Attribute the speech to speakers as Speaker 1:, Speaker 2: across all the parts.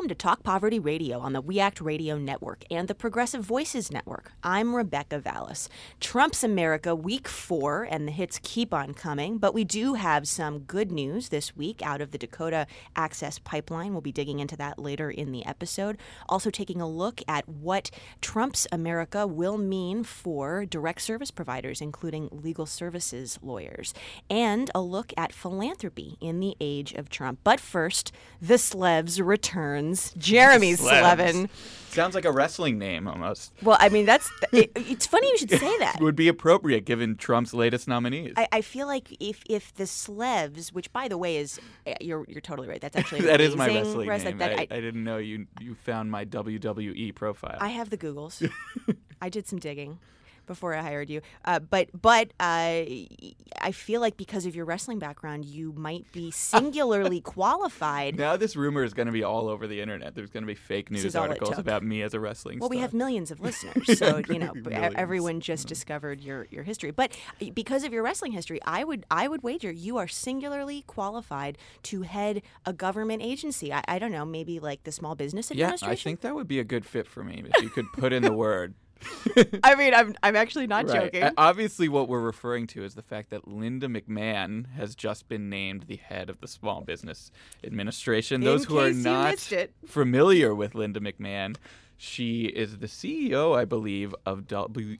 Speaker 1: welcome to Talk Poverty Radio on the We Act Radio Network and the Progressive Voices Network. I'm Rebecca Vallis. Trump's America, week 4, and the hits keep on coming, but we do have some good news this week out of the Dakota Access Pipeline. We'll be digging into that later in the episode. Also taking a look at what Trump's America will mean for direct service providers, including legal services lawyers, and a look at philanthropy in the age of Trump. But first, the Slevs returns. Jeremy Slevin.
Speaker 2: Sounds like a wrestling name almost.
Speaker 1: Well, I mean, it's funny you should say that.
Speaker 2: It would be appropriate given Trump's latest nominees.
Speaker 1: I feel like if the Slevs, which by the way is, you're totally right. That's actually
Speaker 2: that is my wrestling name.
Speaker 1: That,
Speaker 2: I didn't know you found my WWE profile.
Speaker 1: I have the Googles. I did some digging before I hired you. But I feel like because of your wrestling background, you might be singularly qualified.
Speaker 2: Now this rumor is going to be all over the internet. There's going to be fake news articles about me as a wrestling star.
Speaker 1: Well, we have millions of listeners, so everyone just discovered your history. But because of your wrestling history, I would wager you are singularly qualified to head a government agency. I don't know, maybe like the Small Business Administration?
Speaker 2: Yeah, I think that would be a good fit for me if you could put in the word.
Speaker 1: I mean, I'm actually not joking.
Speaker 2: Obviously, what we're referring to is the fact that Linda McMahon has just been named the head of the Small Business Administration. Those who are not familiar with Linda McMahon, she is the CEO, I believe, of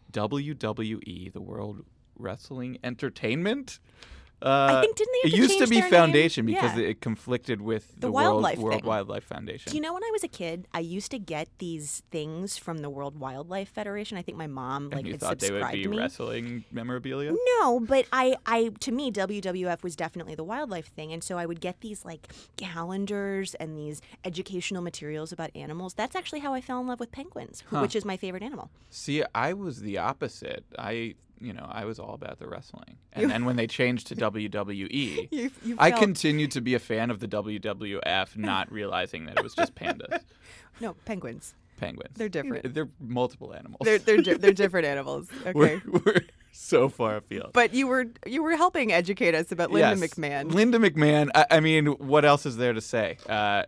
Speaker 2: WWE, the World Wrestling Entertainment.
Speaker 1: I think didn't they have
Speaker 2: it used to be Foundation
Speaker 1: name?
Speaker 2: because it conflicted with the World Wildlife Foundation.
Speaker 1: Do you know when I was a kid, I used to get these things from the World Wildlife Federation? I think my mom
Speaker 2: had
Speaker 1: subscribed to me.
Speaker 2: You thought they would be wrestling memorabilia?
Speaker 1: No, but I to me WWF was definitely the wildlife thing, and so I would get these like calendars and these educational materials about animals. That's actually how I fell in love with penguins, which is my favorite animal.
Speaker 2: See, I was the opposite. I was all about the wrestling. And then when they changed to WWE, I continued to be a fan of the WWF, not realizing that it was just pandas.
Speaker 1: No, penguins.
Speaker 2: Penguins.
Speaker 1: They're different.
Speaker 2: They're multiple animals.
Speaker 1: They're different animals. Okay.
Speaker 2: We're so far afield.
Speaker 1: But you were helping educate us about Linda McMahon.
Speaker 2: Linda McMahon, I mean, what else is there to say?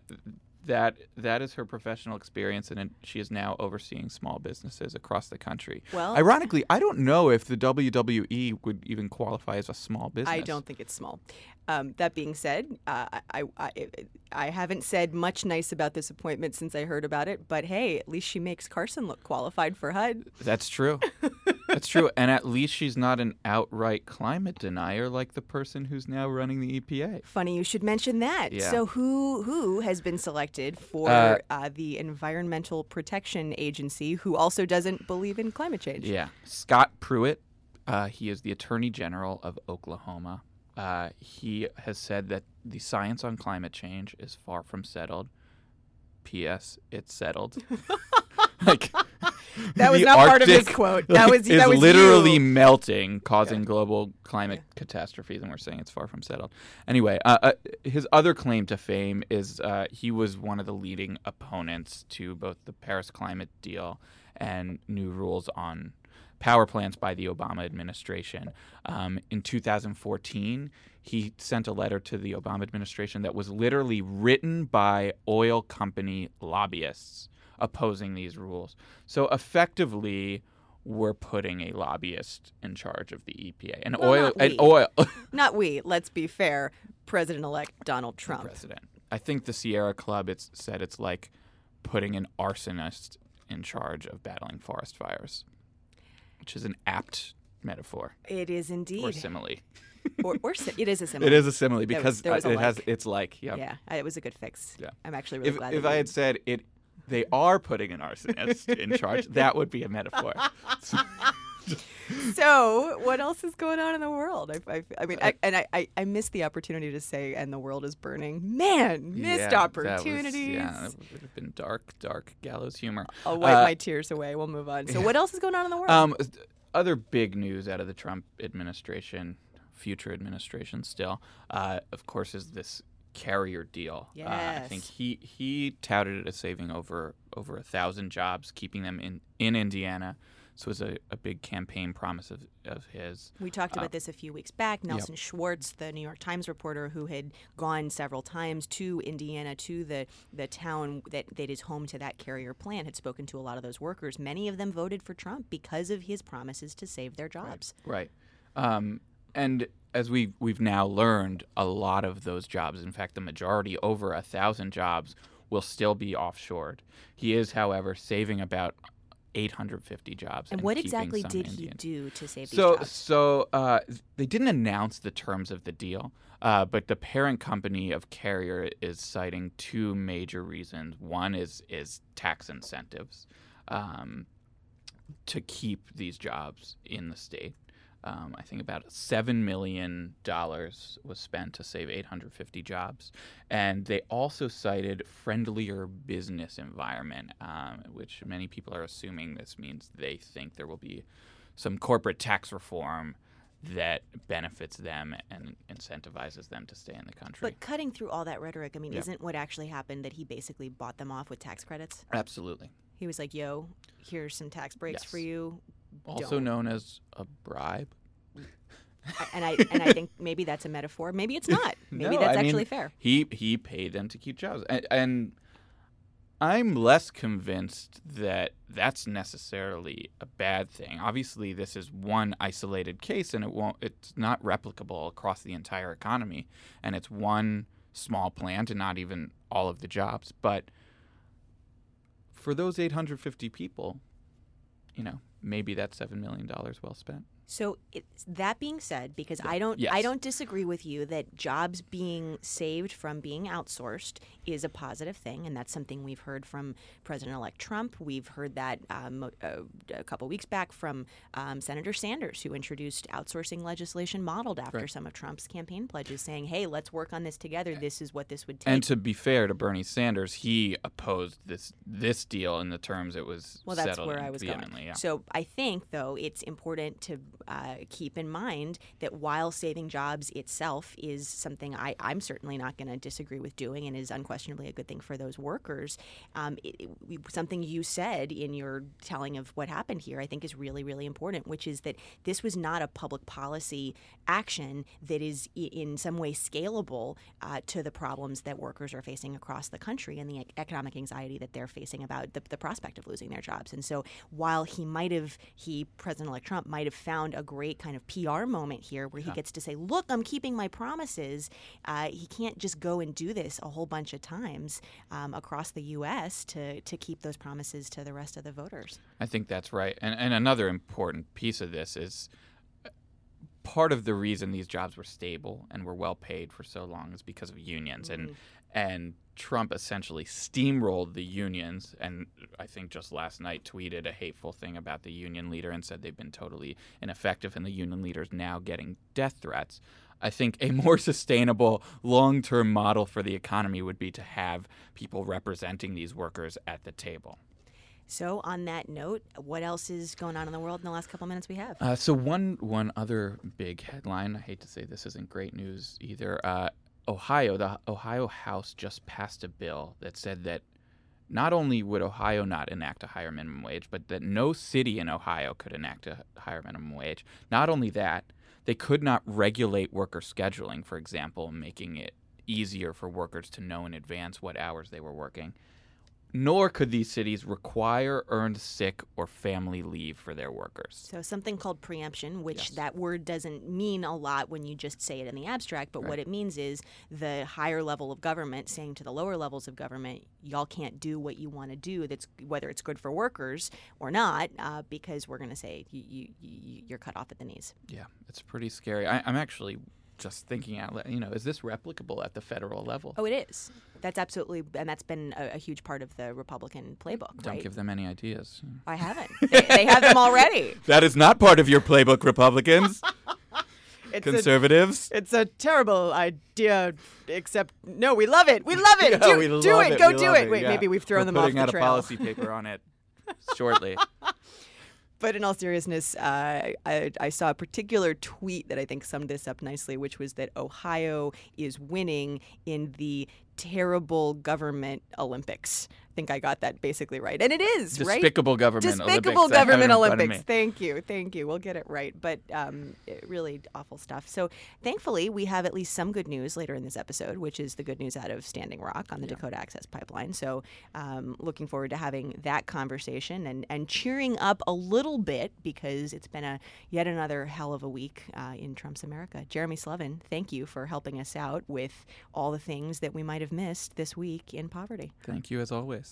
Speaker 2: That is her professional experience, and she is now overseeing small businesses across the country. Well, ironically, I don't know if the WWE would even qualify as a small business.
Speaker 1: I don't think it's small. That being said, I haven't said much nice about this appointment since I heard about it, but hey, at least she makes Carson look qualified for HUD.
Speaker 2: That's true. That's true. And at least she's not an outright climate denier like the person who's now running the EPA.
Speaker 1: Funny you should mention that.
Speaker 2: Yeah.
Speaker 1: So who has been selected for the Environmental Protection Agency, who also doesn't believe in climate change?
Speaker 2: Yeah. Scott Pruitt. He is the Attorney General of Oklahoma. He has said that the science on climate change is far from settled. P.S. It's settled.
Speaker 1: That was not part of his quote. That was
Speaker 2: literally
Speaker 1: you.
Speaker 2: Melting, causing global climate catastrophes, and we're saying it's far from settled. Anyway, his other claim to fame is he was one of the leading opponents to both the Paris climate deal and new rules on power plants by the Obama administration. In 2014, he sent a letter to the Obama administration that was literally written by oil company lobbyists opposing these rules. So effectively, we're putting a lobbyist in charge of the EPA. And oil.
Speaker 1: Not we. Let's be fair. President-elect Donald Trump.
Speaker 2: President. I think the Sierra Club said it's like putting an arsonist in charge of battling forest fires, which is an apt metaphor.
Speaker 1: It is indeed.
Speaker 2: Or simile.
Speaker 1: It is a simile.
Speaker 2: It is a simile because it's like.
Speaker 1: Yep. Yeah, it was a good fix.
Speaker 2: Yeah.
Speaker 1: I'm actually really glad.
Speaker 2: If I had said they are putting an arsonist in charge, that would be a metaphor.
Speaker 1: So, what else is going on in the world? I missed the opportunity to say, and the world is burning. Man, missed opportunities.
Speaker 2: That would have been dark gallows humor.
Speaker 1: I'll wipe my tears away. We'll move on. So, what else is going on in the world?
Speaker 2: Other big news out of the Trump administration, future administration still, of course, is this carrier deal.
Speaker 1: Yes.
Speaker 2: I think he touted it as saving over 1,000 jobs, keeping them in Indiana, This was a big campaign promise of his.
Speaker 1: We talked about this a few weeks back. Nelson Schwartz, the New York Times reporter who had gone several times to Indiana, to the town that is home to that Carrier plant, had spoken to a lot of those workers. Many of them voted for Trump because of his promises to save their jobs.
Speaker 2: Right. And as we've now learned, a lot of those jobs, in fact, the majority, over 1,000 jobs, will still be offshored. He is, however, saving about 850 jobs.
Speaker 1: And what exactly did he do to save these jobs?
Speaker 2: So they didn't announce the terms of the deal, but the parent company of Carrier is citing two major reasons. One is tax incentives to keep these jobs in the state. I think about $7 million was spent to save 850 jobs. And they also cited friendlier business environment, which many people are assuming this means they think there will be some corporate tax reform that benefits them and incentivizes them to stay in the country.
Speaker 1: But cutting through all that rhetoric, I mean, isn't what actually happened that he basically bought them off with tax credits?
Speaker 2: Absolutely.
Speaker 1: He was like, yo, here's some tax breaks for you.
Speaker 2: Also known as a bribe.
Speaker 1: And I think maybe that's a metaphor. Maybe it's not. Maybe that's actually fair.
Speaker 2: He paid them to keep jobs. And I'm less convinced that that's necessarily a bad thing. Obviously, this is one isolated case, and it's not replicable across the entire economy. And it's one small plant and not even all of the jobs. But for those 850 people, maybe that's $7 million well spent.
Speaker 1: So that being said, because I don't disagree with you that jobs being saved from being outsourced is a positive thing, and that's something we've heard from President-elect Trump. We've heard that a couple weeks back from Senator Sanders, who introduced outsourcing legislation modeled after some of Trump's campaign pledges, saying, hey, let's work on this together. This is what this would take.
Speaker 2: And to be fair to Bernie Sanders, he opposed this deal in the terms it was settled.
Speaker 1: Well, that's where I was going.
Speaker 2: Yeah.
Speaker 1: So I think, though, it's important to keep in mind that while saving jobs itself is something I'm certainly not going to disagree with doing and is unquestionably a good thing for those workers, something you said in your telling of what happened here I think is really, really important, which is that this was not a public policy action that is in some way scalable to the problems that workers are facing across the country and the economic anxiety that they're facing about the prospect of losing their jobs. And so while President-elect Trump might have found a great kind of PR moment here where he gets to say, look, I'm keeping my promises. He can't just go and do this a whole bunch of times across the U.S. to keep those promises to the rest of the voters.
Speaker 2: I think that's right. And another important piece of this is part of the reason these jobs were stable and were well paid for so long is because of unions.
Speaker 1: Mm-hmm.
Speaker 2: And Trump essentially steamrolled the unions, and I think just last night tweeted a hateful thing about the union leader and said they've been totally ineffective, and the union leader's now getting death threats. I think a more sustainable long-term model for the economy would be to have people representing these workers at the table.
Speaker 1: So on that note, what else is going on in the world in the last couple minutes we have?
Speaker 2: So one other big headline, I hate to say this isn't great news either, the Ohio House just passed a bill that said that not only would Ohio not enact a higher minimum wage, but that no city in Ohio could enact a higher minimum wage. Not only that, they could not regulate worker scheduling, for example, making it easier for workers to know in advance what hours they were working. Nor could these cities require earned sick or family leave for their workers.
Speaker 1: So something called preemption, which that word doesn't mean a lot when you just say it in the abstract, but what it means is the higher level of government saying to the lower levels of government, y'all can't do what you want to do, that's whether it's good for workers or not, because we're going to say you're cut off at the knees. Yeah,
Speaker 2: it's pretty scary. I'm actually just thinking out loud, is this replicable at the federal level?
Speaker 1: Oh, it is. That's absolutely, and that's been a huge part of the Republican playbook.
Speaker 2: Don't give them any ideas.
Speaker 1: I haven't. They have them already.
Speaker 2: That is not part of your playbook, Republicans. Conservatives.
Speaker 1: It's a terrible idea, except, no, we love it. We love it.
Speaker 2: Do
Speaker 1: it. Go do it. Wait, maybe we've thrown them off the trail.
Speaker 2: Putting out a policy paper on it shortly.
Speaker 1: But in all seriousness, I saw a particular tweet that I think summed this up nicely, which was that Ohio is winning in the terrible government Olympics. think I got that basically right. And it is, right?
Speaker 2: Despicable government
Speaker 1: Despicable
Speaker 2: Olympics.
Speaker 1: government Olympics. Thank you. We'll get it right. But really awful stuff. So thankfully, we have at least some good news later in this episode, which is the good news out of Standing Rock on the Dakota Access Pipeline. So looking forward to having that conversation and cheering up a little bit because it's been yet another hell of a week in Trump's America. Jeremy Slevin, thank you for helping us out with all the things that we might have missed this week in poverty.
Speaker 2: Thank you as always.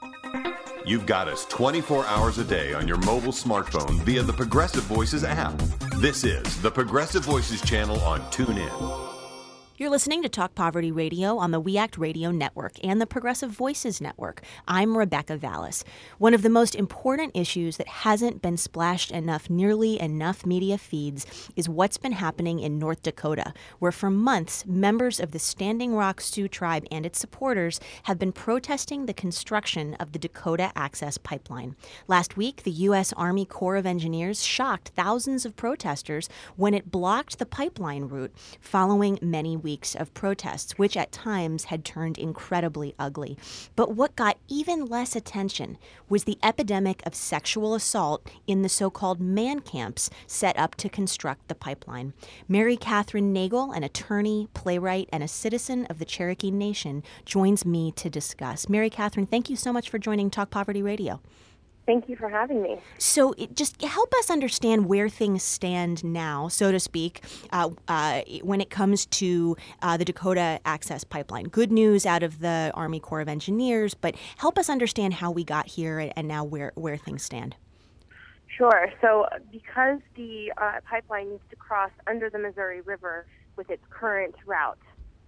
Speaker 3: You've got us 24 hours a day on your mobile smartphone via the Progressive Voices app. This is the Progressive Voices channel on TuneIn.
Speaker 1: You're listening to Talk Poverty Radio on the We Act Radio Network and the Progressive Voices Network. I'm Rebecca Vallis. One of the most important issues that hasn't been splashed nearly enough media feeds is what's been happening in North Dakota, where for months, members of the Standing Rock Sioux Tribe and its supporters have been protesting the construction of the Dakota Access Pipeline. Last week, the U.S. Army Corps of Engineers shocked thousands of protesters when it blocked the pipeline route following many weeks of protests, which at times had turned incredibly ugly. But what got even less attention was the epidemic of sexual assault in the so-called man camps set up to construct the pipeline. Mary Catherine Nagel, an attorney, playwright, and a citizen of the Cherokee Nation, joins me to discuss. Mary Catherine, thank you so much for joining Talk Poverty Radio.
Speaker 4: Thank you for having me.
Speaker 1: So just help us understand where things stand now, so to speak, when it comes to the Dakota Access Pipeline. Good news out of the Army Corps of Engineers, but help us understand how we got here and now where things stand.
Speaker 4: Sure. So because the pipeline needs to cross under the Missouri River with its current route,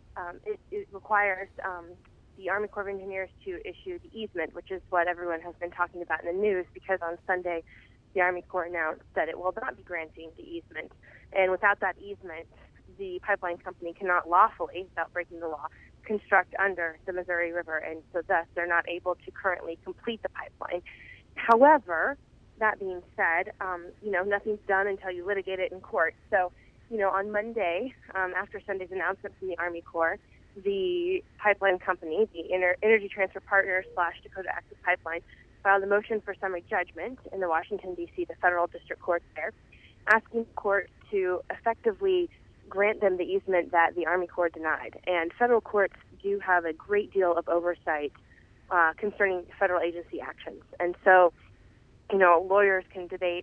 Speaker 4: it requires the Army Corps of Engineers to issue the easement, which is what everyone has been talking about in the news, because on Sunday, the Army Corps announced that it will not be granting the easement. And without that easement, the pipeline company cannot lawfully, without breaking the law, construct under the Missouri River, and so thus they're not able to currently complete the pipeline. However, that being said, nothing's done until you litigate it in court. So, on Monday, after Sunday's announcement from the Army Corps, the pipeline company, the Energy Transfer Partners / Dakota Access Pipeline, filed a motion for summary judgment in the Washington, D.C., the federal district court there, asking the court to effectively grant them the easement that the Army Corps denied. And federal courts do have a great deal of oversight concerning federal agency actions. And so, lawyers can debate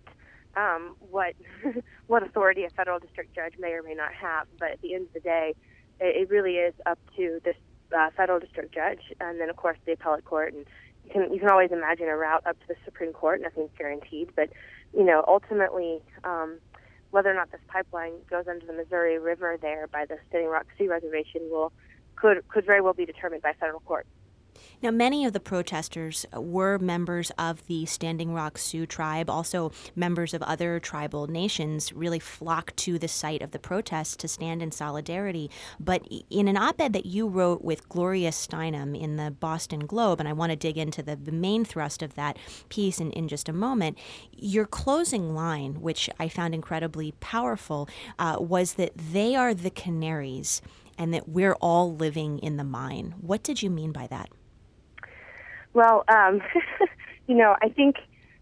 Speaker 4: what authority a federal district judge may or may not have, but at the end of the day, it really is up to this federal district judge, and then of course the appellate court. And you can always imagine a route up to the Supreme Court. Nothing's guaranteed, but ultimately, whether or not this pipeline goes under the Missouri River there by the Standing Rock Sioux Reservation could very well be determined by federal court.
Speaker 1: Now, many of the protesters were members of the Standing Rock Sioux tribe. Also, members of other tribal nations really flocked to the site of the protests to stand in solidarity. But in an op-ed that you wrote with Gloria Steinem in the Boston Globe, and I want to dig into the main thrust of that piece in just a moment, your closing line, which I found incredibly powerful, was that they are the canaries and that we're all living in the mine. What did you mean by that?
Speaker 4: Well, I think,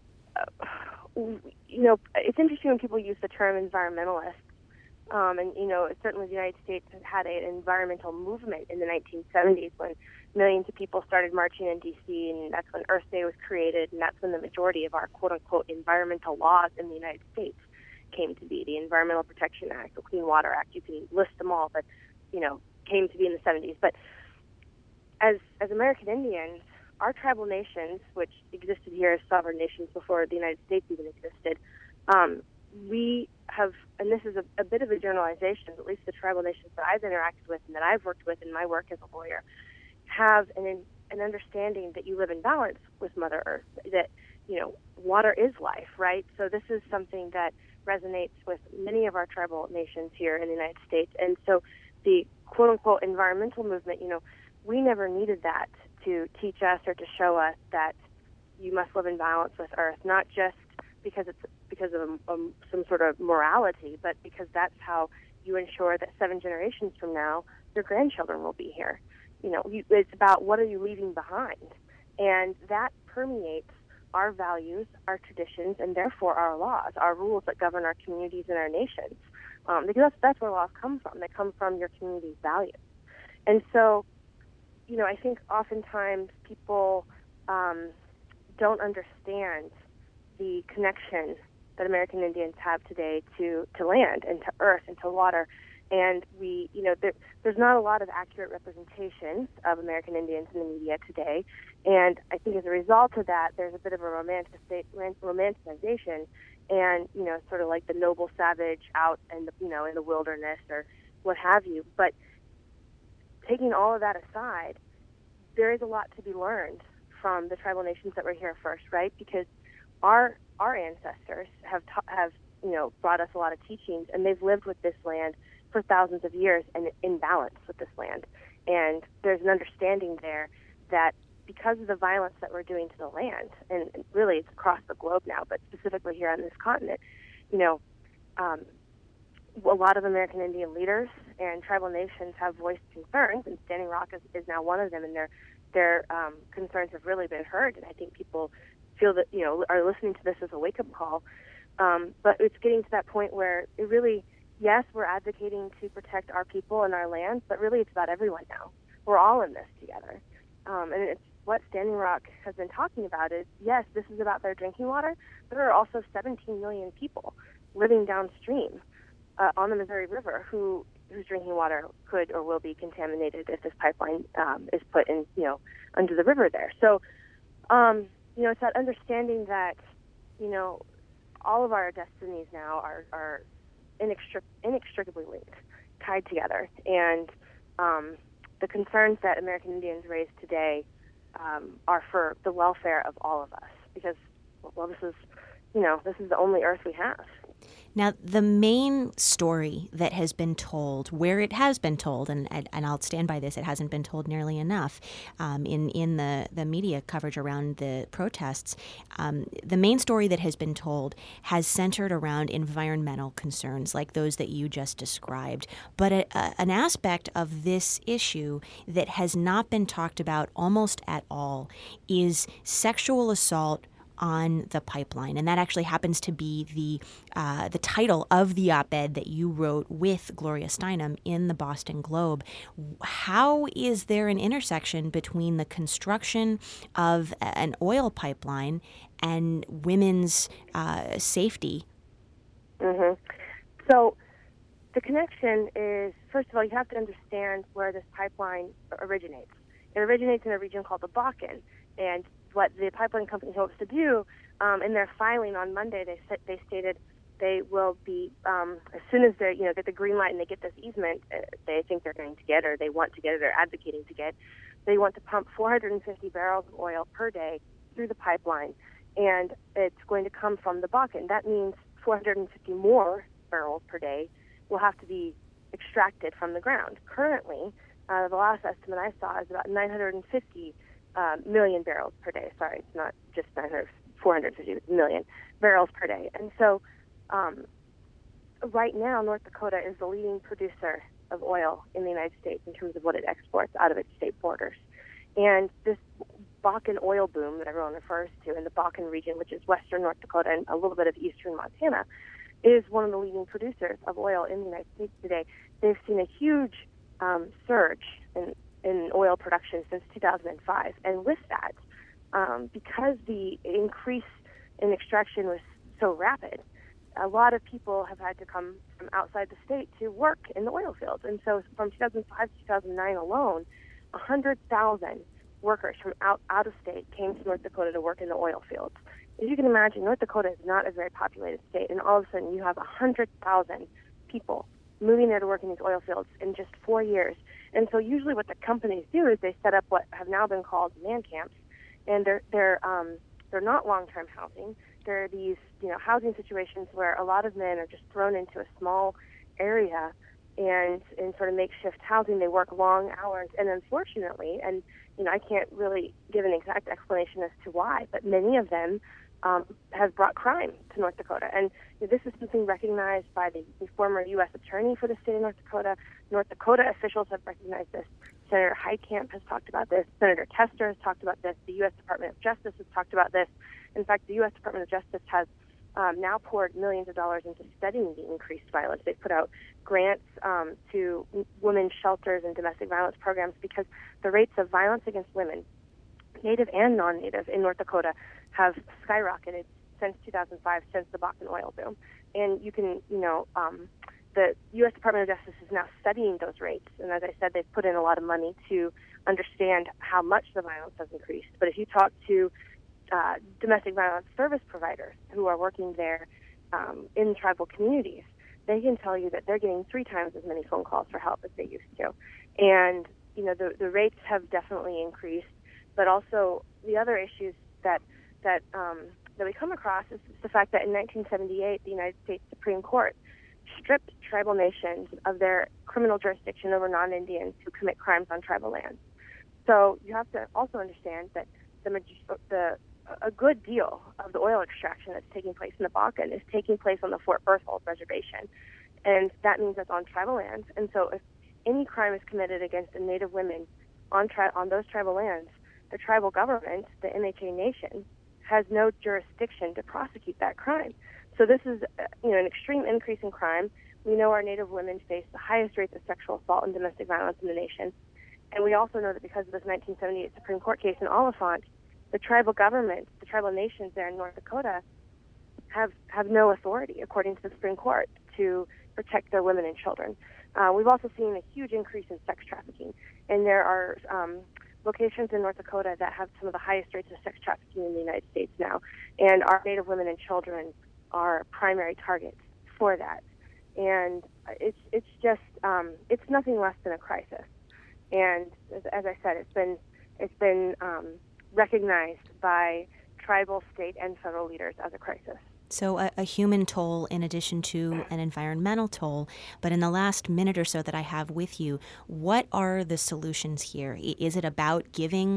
Speaker 4: it's interesting when people use the term environmentalist. Certainly the United States has had an environmental movement in the 1970s when millions of people started marching in D.C., and that's when Earth Day was created, and that's when the majority of our quote-unquote environmental laws in the United States came to be. The Environmental Protection Act, the Clean Water Act, you can list them all, but, came to be in the 70s. But as American Indians, our tribal nations, which existed here as sovereign nations before the United States even existed, we have, and this is a bit of a generalization, at least the tribal nations that I've interacted with and that I've worked with in my work as a lawyer, have an understanding that you live in balance with Mother Earth, that, water is life, right? So this is something that resonates with many of our tribal nations here in the United States. And so the quote-unquote environmental movement, we never needed that to teach us or to show us that you must live in balance with Earth, not just because of some sort of morality, but because that's how you ensure that 7 generations from now, your grandchildren will be here. It's about what are you leaving behind. And that permeates our values, our traditions, and therefore our laws, our rules that govern our communities and our nations. Because that's where laws come from. They come from your community's values. And so, I think oftentimes people don't understand the connection that American Indians have today to land and to earth and to water. And there's not a lot of accurate representation of American Indians in the media today. And I think as a result of that, there's a bit of a romanticization and, sort of like the noble savage out in the wilderness or what have you. But taking all of that aside, there is a lot to be learned from the tribal nations that were here first, right? Because our ancestors have brought us a lot of teachings, and they've lived with this land for thousands of years and in balance with this land. And there's an understanding there that because of the violence that we're doing to the land, and really it's across the globe now, but specifically here on this continent, a lot of American Indian leaders and tribal nations have voiced concerns, and Standing Rock is now one of them, and their concerns have really been heard. And I think people feel that, are listening to this as a wake-up call. But it's getting to that point where it really, yes, we're advocating to protect our people and our land, but really it's about everyone now. We're all in this together. And it's what Standing Rock has been talking about is, yes, this is about their drinking water, but there are also 17 million people living downstream on the Missouri River whose drinking water could or will be contaminated if this pipeline is put in, under the river there. So, it's that understanding that, all of our destinies now are inextricably linked, tied together. And the concerns that American Indians raise today are for the welfare of all of us, because, this is the only earth we have.
Speaker 1: Now, the main story that has been told, where it has been told, and I'll stand by this, it hasn't been told nearly enough in the media coverage around the protests, the main story that has been told has centered around environmental concerns like those that you just described. But an aspect of this issue that has not been talked about almost at all is sexual assault on the pipeline, and that actually happens to be the title of the op-ed that you wrote with Gloria Steinem in the Boston Globe. How is there an intersection between the construction of an oil pipeline and women's safety?
Speaker 4: Mm-hmm. So the connection is, first of all, you have to understand where this pipeline originates. It originates in a region called the Bakken, and what the pipeline company hopes to do in their filing on Monday, they stated they will be, as soon as they get the green light and they get this easement, they think they're going to get, or they want to get, or they're advocating to get, they want to pump 450 barrels of oil per day through the pipeline, and it's going to come from the Bakken. That means 450 more barrels per day will have to be extracted from the ground. Currently, the last estimate I saw is about 950 million barrels per day. Sorry, it's not just 450 million barrels per day. And so right now, North Dakota is the leading producer of oil in the United States in terms of what it exports out of its state borders. And this Bakken oil boom that everyone refers to in the Bakken region, which is western North Dakota and a little bit of eastern Montana, is one of the leading producers of oil in the United States today. They've seen a huge surge in oil production since 2005. And with that, because the increase in extraction was so rapid, a lot of people have had to come from outside the state to work in the oil fields. And so from 2005 to 2009 alone, 100,000 workers from out of state came to North Dakota to work in the oil fields. As you can imagine, North Dakota is not a very populated state, and all of a sudden you have 100,000 people moving there to work in these oil fields in just 4 years. And so usually what the companies do is they set up what have now been called man camps, and they're not long-term housing. They're these housing situations where a lot of men are just thrown into a small area, and in sort of makeshift housing, they work long hours. And unfortunately, and I can't really give an exact explanation as to why, but many of them have brought crime to North Dakota. And this is something recognized by the former U.S. attorney for the state of North Dakota. North Dakota officials have recognized this. Senator Heitkamp has talked about this. Senator Tester has talked about this. The U.S. Department of Justice has talked about this. In fact, the U.S. Department of Justice has now poured millions of dollars into studying the increased violence. They've put out grants to women's shelters and domestic violence programs because the rates of violence against women, Native and non-Native, in North Dakota have skyrocketed since 2005, since the Bakken oil boom. And you can, the U.S. Department of Justice is now studying those rates. And as I said, they've put in a lot of money to understand how much the violence has increased. But if you talk to domestic violence service providers who are working there in tribal communities, they can tell you that they're getting 3 times as many phone calls for help as they used to. And, the rates have definitely increased. But also the other issues that we come across is the fact that in 1978, the United States Supreme Court stripped tribal nations of their criminal jurisdiction over non-Indians who commit crimes on tribal lands. So you have to also understand that a good deal of the oil extraction that's taking place in the Bakken is taking place on the Fort Berthold Reservation, and that means that's on tribal lands. And so if any crime is committed against a Native women on those tribal lands, the tribal government, the MHA Nation, has no jurisdiction to prosecute that crime. So this is, an extreme increase in crime. We know our Native women face the highest rates of sexual assault and domestic violence in the nation. And we also know that because of this 1978 Supreme Court case in Oliphant, the tribal government, the tribal nations there in North Dakota have no authority, according to the Supreme Court, to protect their women and children. We've also seen a huge increase in sex trafficking. And there are locations in North Dakota that have some of the highest rates of sex trafficking in the United States now. And our Native women and children are primary targets for that. And it's just it's nothing less than a crisis. And as I said, it's been recognized by tribal, state, and federal leaders as a crisis.
Speaker 1: So a human toll in addition to an environmental toll. But in the last minute or so that I have with you, what are the solutions here? Is it about giving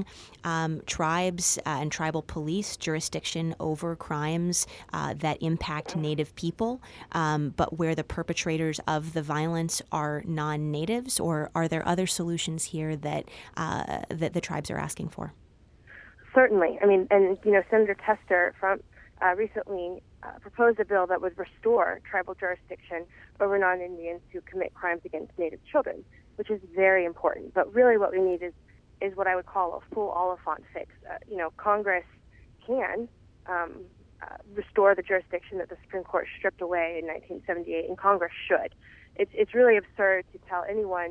Speaker 1: tribes and tribal police jurisdiction over crimes that impact Native people, but where the perpetrators of the violence are non-Natives? Or are there other solutions here that the tribes are asking for?
Speaker 4: Certainly. I mean, and, Senator Tester recently proposed a bill that would restore tribal jurisdiction over non-Indians who commit crimes against Native children, which is very important. But really what we need is what I would call a full Oliphant fix. Congress can restore the jurisdiction that the Supreme Court stripped away in 1978, and Congress should. It's really absurd to tell anyone,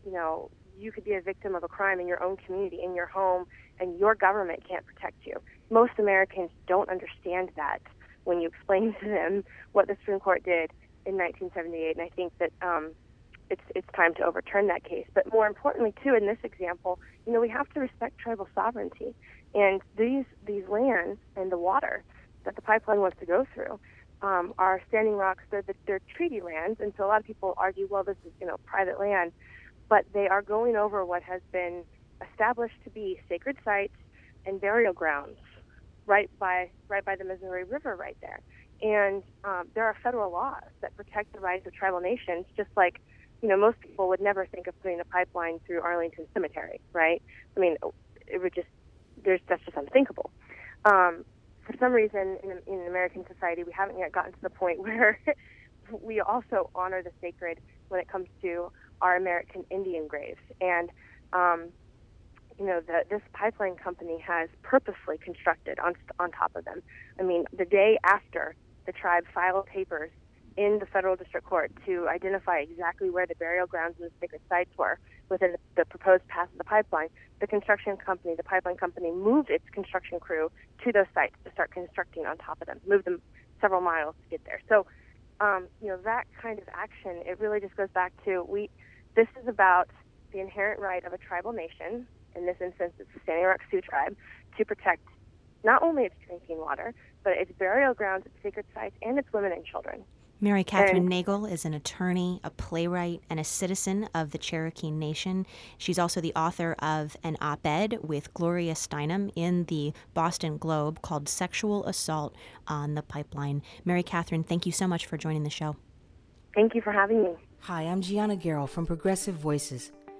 Speaker 4: you could be a victim of a crime in your own community, in your home, and your government can't protect you. Most Americans don't understand that when you explain to them what the Supreme Court did in 1978, and I think that it's time to overturn that case. But more importantly, too, in this example, we have to respect tribal sovereignty, and these lands and the water that the pipeline wants to go through are Standing Rock's. They're treaty lands, and so a lot of people argue, well, this is private land, but they are going over what has been established to be sacred sites and burial grounds right by the Missouri River right there. And there are federal laws that protect the rights of tribal nations, just like, most people would never think of putting a pipeline through Arlington Cemetery, right? I mean, that's just unthinkable. For some reason, in American society, we haven't yet gotten to the point where we also honor the sacred when it comes to our American Indian graves. And this pipeline company has purposely constructed on top of them. I mean, the day after the tribe filed papers in the federal district court to identify exactly where the burial grounds and the sacred sites were within the proposed path of the pipeline, the pipeline company moved its construction crew to those sites to start constructing on top of them, moved them several miles to get there. So, that kind of action, it really just goes back to this is about the inherent right of a tribal nation, in this instance it's the Standing Rock Sioux tribe, to protect not only its drinking water, but its burial grounds, its sacred sites, and its women and children.
Speaker 1: Mary Catherine Nagle is an attorney, a playwright, and a citizen of the Cherokee Nation. She's also the author of an op-ed with Gloria Steinem in the Boston Globe called Sexual Assault on the Pipeline. Mary Catherine, thank you so much for joining the show.
Speaker 4: Thank you for having me.
Speaker 5: Hi, I'm Gianna Garrell from Progressive Voices.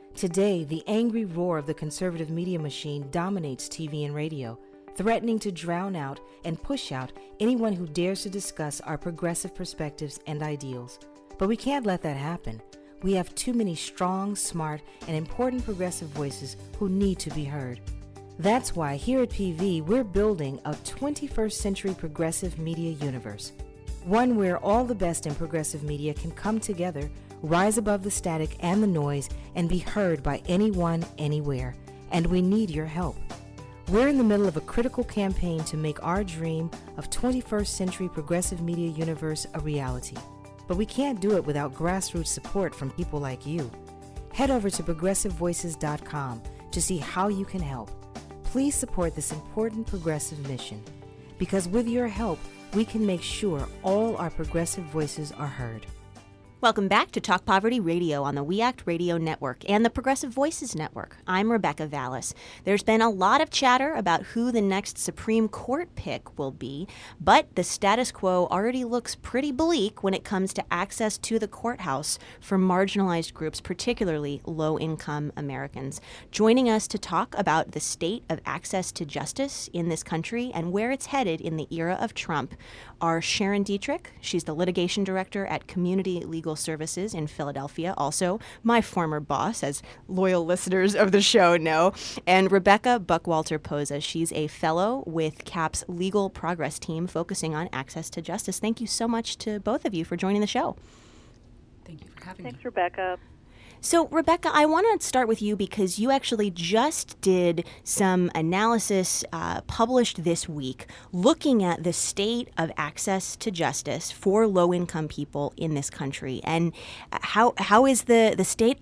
Speaker 5: Today, the angry roar of the conservative media machine dominates TV and radio, threatening to drown out and push out anyone who dares to discuss our progressive perspectives and ideals. But we can't let that happen. We have too many strong, smart, and important progressive voices who need to be heard. That's why here at PV, we're building a 21st century progressive media universe. One where all the best in progressive media can come together, rise above the static and the noise, and be heard by anyone, anywhere. And we need your help. We're in the middle of a critical campaign to make our dream of 21st century progressive media universe a reality. But we can't do it without grassroots support from people like you. Head over to progressivevoices.com to see how you can help. Please support this important progressive mission, because with your help, we can make sure all our progressive voices are heard.
Speaker 1: Welcome back to Talk Poverty Radio on the We Act Radio Network and the Progressive Voices Network. I'm Rebecca Vallis. There's been a lot of chatter about who the next Supreme Court pick will be, but the status quo already looks pretty bleak when it comes to access to the courthouse for marginalized groups, particularly low-income Americans. Joining us to talk about the state of access to justice in this country and where it's headed in the era of Trump are Sharon Dietrich. She's the litigation director at Community Legal Services in Philadelphia, also my former boss, as loyal listeners of the show know, and Rebecca Buckwalter-Poza. She's a fellow with CAP's Legal Progress team focusing on access to justice. Thank you so much to both of you for joining the show.
Speaker 6: Thank you for having me.
Speaker 7: Thanks, Rebecca.
Speaker 1: So, Rebecca, I want to start with you because you actually just did some analysis published this week looking at the state of access to justice for low-income people in this country, and how is the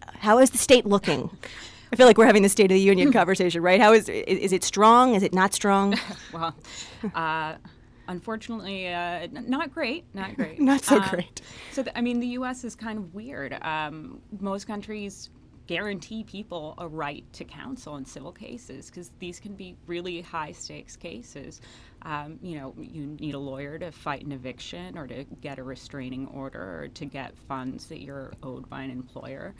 Speaker 1: state looking? I feel like we're having the State of the Union conversation, right? How is it strong? Is it not strong?
Speaker 6: Well, unfortunately, not great.
Speaker 1: Not so great.
Speaker 6: So, the U.S. is kind of weird. Most countries guarantee people a right to counsel in civil cases because these can be really high-stakes cases. You need a lawyer to fight an eviction or to get a restraining order or to get funds that you're owed by an employer.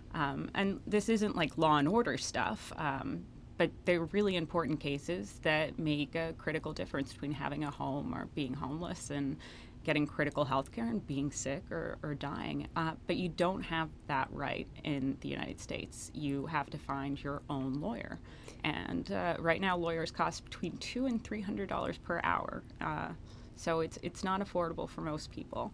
Speaker 6: And this isn't like law and order stuff. But they're really important cases that make a critical difference between having a home or being homeless and getting critical health care and being sick or dying. But you don't have that right in the United States. You have to find your own lawyer. And right now, lawyers cost between $200 and $300 per hour. So it's not affordable for most people.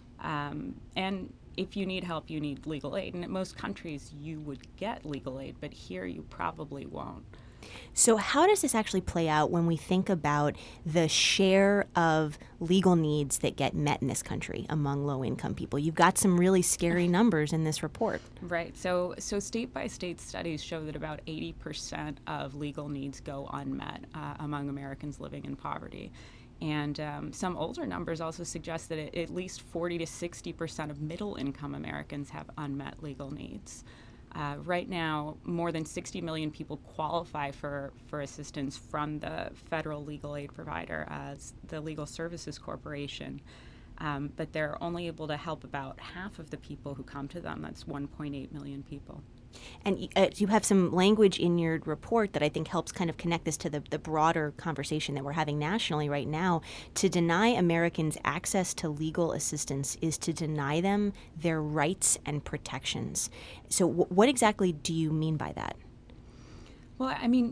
Speaker 6: And if you need help, you need legal aid. And in most countries, you would get legal aid, but here you probably won't.
Speaker 1: So how does this actually play out when we think about the share of legal needs that get met in this country among low-income people? You've got some really scary numbers in this report.
Speaker 6: Right. So state-by-state studies show that about 80% of legal needs go unmet among Americans living in poverty. And some older numbers also suggest that at least 40 to 60% of middle-income Americans have unmet legal needs. Right now, more than 60 million people qualify for assistance from the federal legal aid provider as the Legal Services Corporation, but they're only able to help about half of the people who come to them. That's 1.8 million people.
Speaker 1: And you have some language in your report that I think helps kind of connect this to the broader conversation that we're having nationally right now. To deny Americans access to legal assistance is to deny them their rights and protections. So what exactly do you mean by that?
Speaker 6: Well,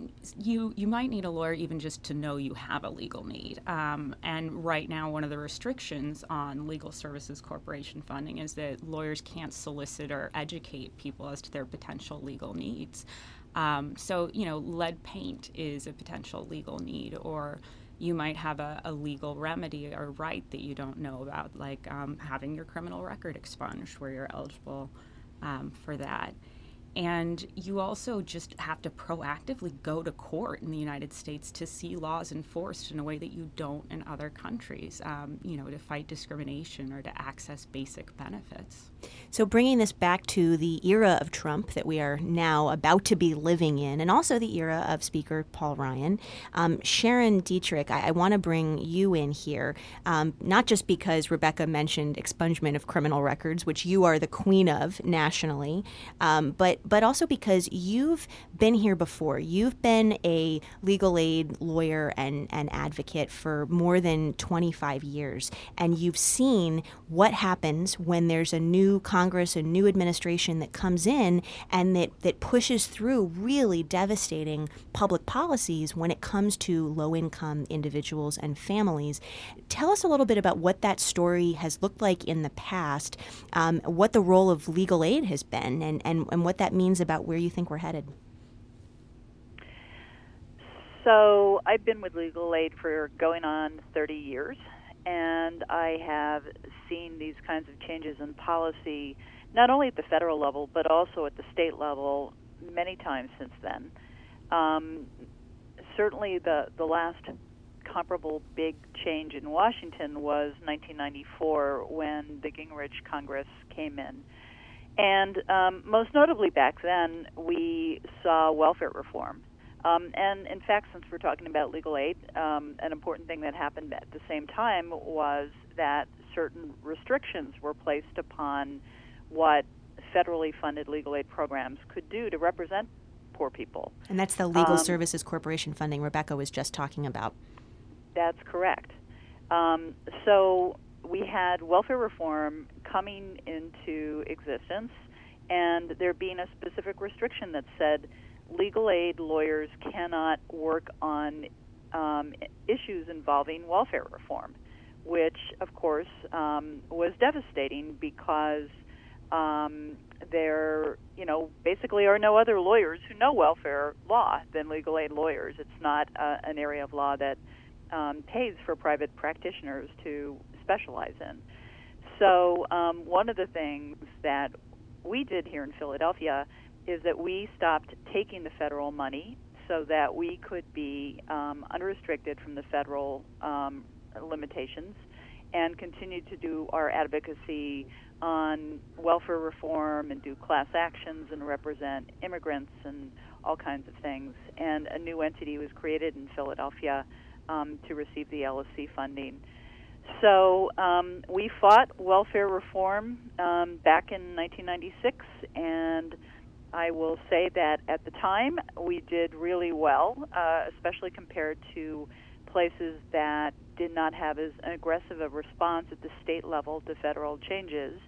Speaker 6: you might need a lawyer even just to know you have a legal need. And right now, one of the restrictions on Legal Services Corporation funding is that lawyers can't solicit or educate people as to their potential legal needs. So, lead paint is a potential legal need, or you might have a legal remedy or right that you don't know about, like having your criminal record expunged where you're eligible for that. And you also just have to proactively go to court in the United States to see laws enforced in a way that you don't in other countries, to fight discrimination or to access basic benefits.
Speaker 1: So bringing this back to the era of Trump that we are now about to be living in, and also the era of Speaker Paul Ryan, Sharon Dietrich, I want to bring you in here, not just because Rebecca mentioned expungement of criminal records, which you are the queen of nationally, but but also because you've been here before. You've been a legal aid lawyer and advocate for more than 25 years, and you've seen what happens when there's a new Congress, a new administration that comes in and that pushes through really devastating public policies when it comes to low-income individuals and families. Tell us a little bit about what that story has looked like in the past, what the role of legal aid has been, and what that means about where you think we're headed.
Speaker 7: So I've been with legal aid for going on 30 years, and I have seen these kinds of changes in policy, not only at the federal level, but also at the state level many times since then. Certainly the last comparable big change in Washington was 1994 when the Gingrich Congress came in. And most notably back then, we saw welfare reform. And in fact, since we're talking about legal aid, an important thing that happened at the same time was that certain restrictions were placed upon what federally funded legal aid programs could do to represent poor people.
Speaker 1: And that's the Legal Services Corporation funding Rebecca was just talking about.
Speaker 7: That's correct. So we had welfare reform coming into existence, and there being a specific restriction that said legal aid lawyers cannot work on issues involving welfare reform, which, of course, was devastating because there, basically are no other lawyers who know welfare law than legal aid lawyers. It's not an area of law that pays for private practitioners to specialize in. So one of the things that we did here in Philadelphia is that we stopped taking the federal money so that we could be unrestricted from the federal limitations and continue to do our advocacy on welfare reform and do class actions and represent immigrants and all kinds of things. And a new entity was created in Philadelphia to receive the LSC funding. So we fought welfare reform back in 1996, and I will say that at the time we did really well, especially compared to places that did not have as aggressive a response at the state level to federal changes.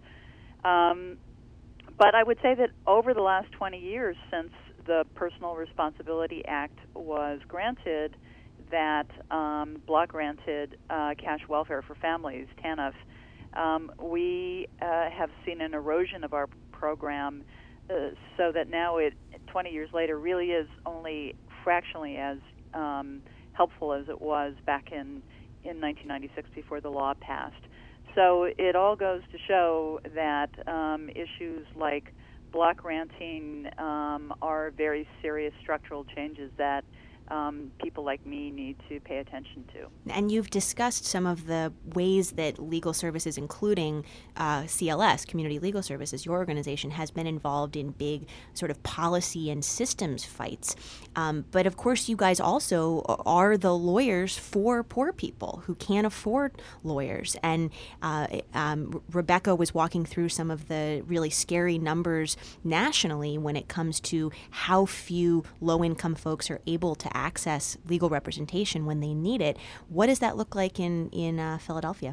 Speaker 7: But I would say that over the last 20 years since the Personal Responsibility Act was granted, that block granted cash welfare for families, TANF, we have seen an erosion of our program so that now 20 years later, really is only fractionally as helpful as it was back in 1996 before the law passed. So it all goes to show that issues like block granting are very serious structural changes that people like me need to pay attention to.
Speaker 1: And you've discussed some of the ways that legal services, including CLS, Community Legal Services, your organization, has been involved in big sort of policy and systems fights. But of course, you guys also are the lawyers for poor people who can't afford lawyers. And Rebecca was walking through some of the really scary numbers nationally when it comes to how few low-income folks are able to access legal representation when they need it. What does that look like in Philadelphia?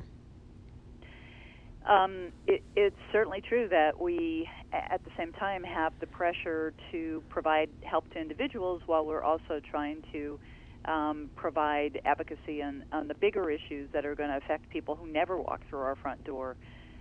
Speaker 7: It's certainly true that we, at the same time, have the pressure to provide help to individuals while we're also trying to provide advocacy on the bigger issues that are going to affect people who never walk through our front door.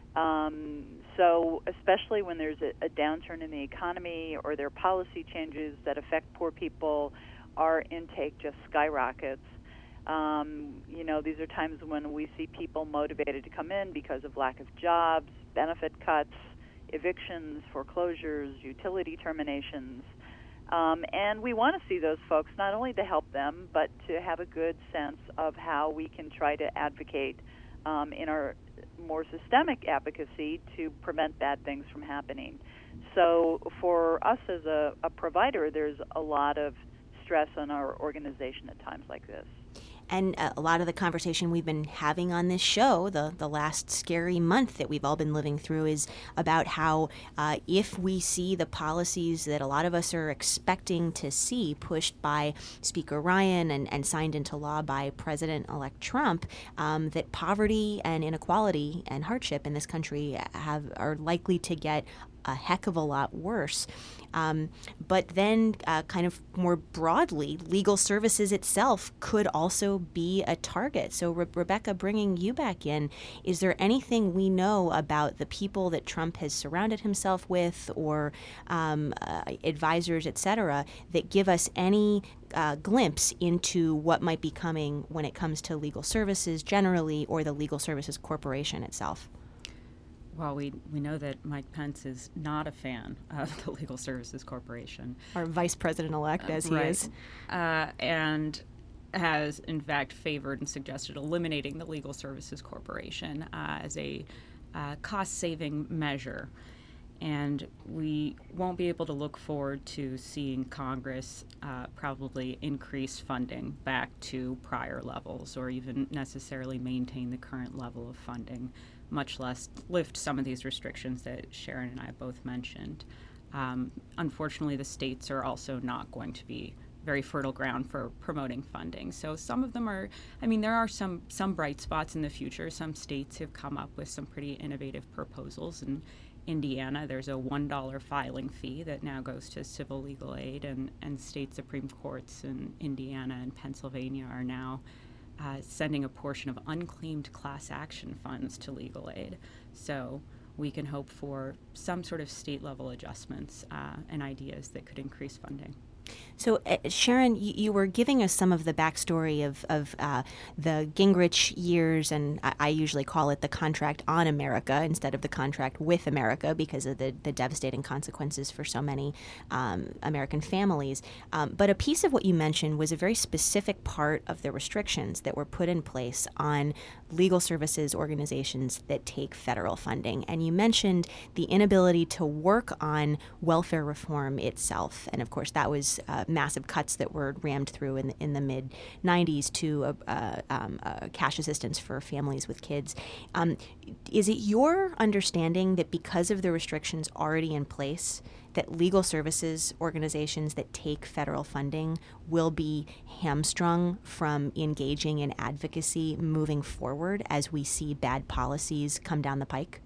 Speaker 7: So especially when there's a downturn in the economy or there are policy changes that affect poor people, our intake just skyrockets. These are times when we see people motivated to come in because of lack of jobs, benefit cuts, evictions, foreclosures, utility terminations. And we want to see those folks not only to help them, but to have a good sense of how we can try to advocate in our more systemic advocacy to prevent bad things from happening. So for us as a provider, there's a lot of stress on our organization at times like this.
Speaker 1: And a lot of the conversation we've been having on this show, the last scary month that we've all been living through, is about how if we see the policies that a lot of us are expecting to see pushed by Speaker Ryan and signed into law by President-elect Trump, that poverty and inequality and hardship in this country are likely to get a heck of a lot worse. But then kind of more broadly, legal services itself could also be a target. So Rebecca, bringing you back in, is there anything we know about the people that Trump has surrounded himself with, or advisors, et cetera, that give us any glimpse into what might be coming when it comes to legal services generally, or the Legal Services Corporation itself?
Speaker 6: Well, we know that Mike Pence is not a fan of the Legal Services Corporation.
Speaker 1: Our vice president-elect, as he is.
Speaker 6: And has, in fact, favored and suggested eliminating the Legal Services Corporation as a cost-saving measure. And we won't be able to look forward to seeing Congress probably increase funding back to prior levels, or even necessarily maintain the current level of funding, much less lift some of these restrictions that Sharon and I both mentioned. Unfortunately, the states are also not going to be very fertile ground for promoting funding. So some of them are, there are some bright spots in the future. Some states have come up with some pretty innovative proposals. In Indiana, there's a $1 filing fee that now goes to civil legal aid, and state Supreme Courts in Indiana and Pennsylvania are now sending a portion of unclaimed class action funds to legal aid. So we can hope for some sort of state-level adjustments and ideas that could increase funding.
Speaker 1: So, Sharon, you were giving us some of the backstory of the Gingrich years, and I usually call it the contract on America instead of the contract with America because of the devastating consequences for so many American families. But a piece of what you mentioned was a very specific part of the restrictions that were put in place on legal services organizations that take federal funding. And you mentioned the inability to work on welfare reform itself. And of course, that was massive cuts that were rammed through in the mid-'90s to cash assistance for families with kids. Is it your understanding that because of the restrictions already in place, that legal services organizations that take federal funding will be hamstrung from engaging in advocacy moving forward as we see bad policies come down the pike?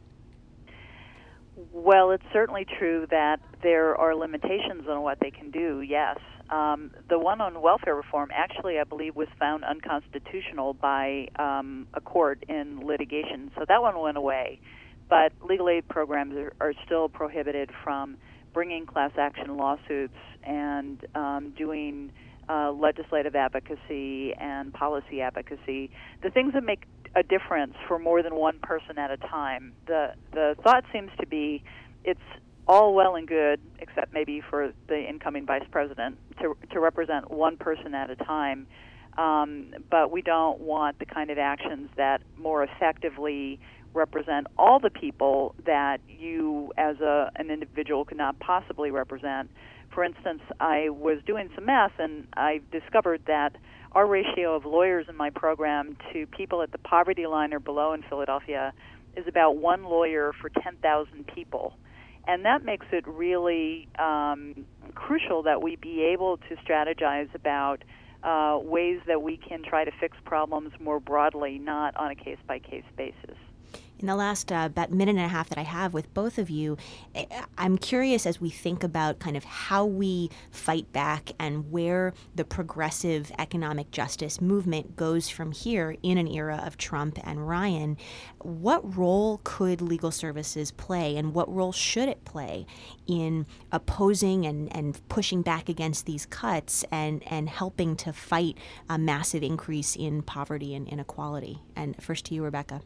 Speaker 7: Well, it's certainly true that there are limitations on what they can do, yes. The one on welfare reform actually, I believe, was found unconstitutional by a court in litigation, so that one went away. But legal aid programs are still prohibited from bringing class action lawsuits and doing legislative advocacy and policy advocacy, the things that make a difference for more than one person at a time. The thought seems to be it's all well and good, except maybe for the incoming vice president, to represent one person at a time. But we don't want the kind of actions that more effectively represent all the people that you as an individual could not possibly represent. For instance, I was doing some math and I discovered that our ratio of lawyers in my program to people at the poverty line or below in Philadelphia is about one lawyer for 10,000 people. And that makes it really crucial that we be able to strategize about ways that we can try to fix problems more broadly, not on a case-by-case basis.
Speaker 1: In the last about minute and a half that I have with both of you, I'm curious as we think about kind of how we fight back and where the progressive economic justice movement goes from here in an era of Trump and Ryan. What role could legal services play, and what role should it play in opposing and pushing back against these cuts and helping to fight a massive increase in poverty and inequality? And first to you, Rebecca.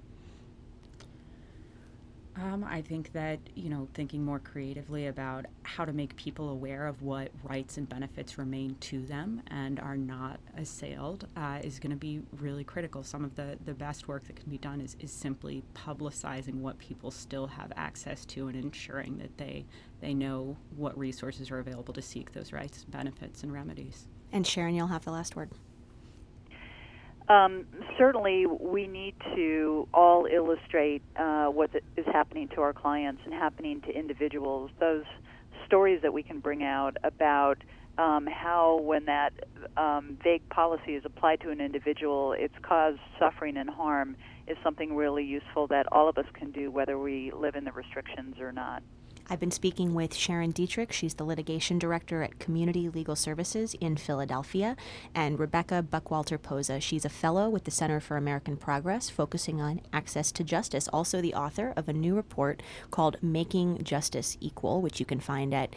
Speaker 6: I think that, thinking more creatively about how to make people aware of what rights and benefits remain to them and are not assailed is going to be really critical. Some of the best work that can be done is simply publicizing what people still have access to and ensuring that they know what resources are available to seek those rights, benefits, and remedies.
Speaker 1: And Sharon, you'll have the last word.
Speaker 7: Certainly, we need to all illustrate what is happening to our clients and happening to individuals. Those stories that we can bring out about how, when that vague policy is applied to an individual, it's caused suffering and harm, is something really useful that all of us can do, whether we live in the restrictions or not.
Speaker 1: I've been speaking with Sharon Dietrich. She's the litigation director at Community Legal Services in Philadelphia, and Rebecca Buckwalter-Posa. She's a fellow with the Center for American Progress, focusing on access to justice, also the author of a new report called Making Justice Equal, which you can find at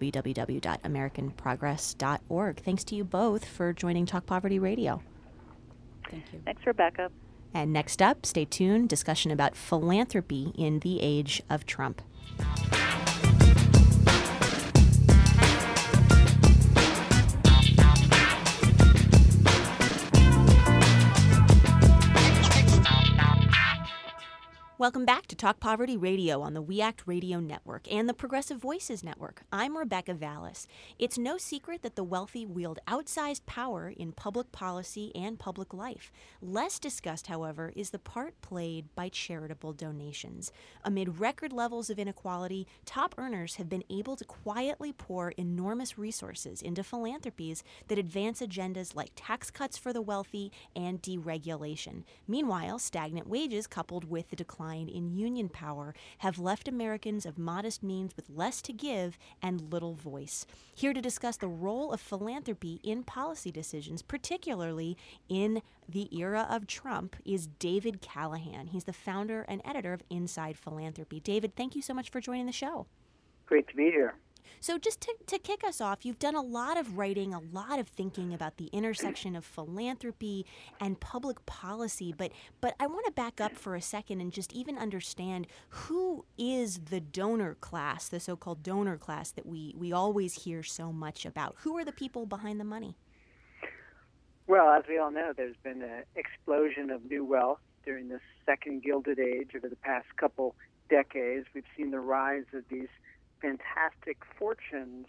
Speaker 1: www.americanprogress.org. Thanks to you both for joining Talk Poverty Radio.
Speaker 6: Thank you.
Speaker 7: Thanks, Rebecca.
Speaker 1: And next up, stay tuned, discussion about philanthropy in the age of Trump. Welcome back to Talk Poverty Radio on the We Act Radio Network and the Progressive Voices Network. I'm Rebecca Vallis. It's no secret that the wealthy wield outsized power in public policy and public life. Less discussed, however, is the part played by charitable donations. Amid record levels of inequality, top earners have been able to quietly pour enormous resources into philanthropies that advance agendas like tax cuts for the wealthy and deregulation. Meanwhile, stagnant wages coupled with the decline in union power have left Americans of modest means with less to give and little voice. Here to discuss the role of philanthropy in policy decisions, particularly in the era of Trump, is David Callahan. He's the founder and editor of Inside Philanthropy. David, thank you so much for joining the show.
Speaker 8: Great to be here.
Speaker 1: So just to kick us off, you've done a lot of writing, a lot of thinking about the intersection of philanthropy and public policy, but I want to back up for a second and just even understand who is the donor class, the so-called donor class that we always hear so much about. Who are the people behind the money?
Speaker 8: Well, as we all know, there's been an explosion of new wealth during this second Gilded Age over the past couple decades. We've seen the rise of these fantastic fortunes,